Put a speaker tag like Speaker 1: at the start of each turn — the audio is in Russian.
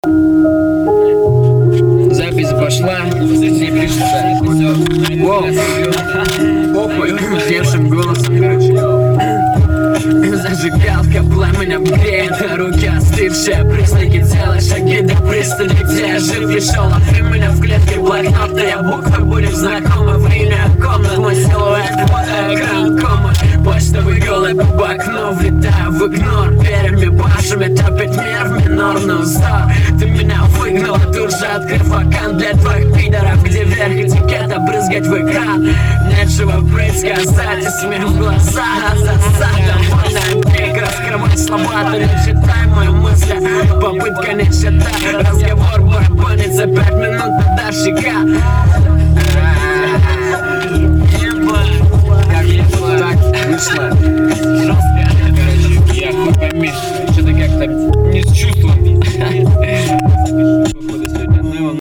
Speaker 1: Запись пошла, не пишется. Воу, похуй, севшим голосом, зажигалка пламенем греет, на руке остывшие признаки тела, шаги до пристани, где я жив, пришел от времени в клетке блокнота, буквы будем знакомы, время комнат, мой силуэт, экран кома, почтовый голый по окну, влетаю в игнор, перьями башами топит мир в минорный узор, ты меня выгнала, тут же открыв окан для твоих пидоров, где верх этикета брызгать в экран, нечего быть сказать, и смех в глаза, засада, вольная пик, раскрывать слова, ты не читай мои мысли, попытка не читать, разговор барабанит за 5 минут до дождика. Так вышло. Жестко, короче, я хуй пойми, что-то как-то не с чувством.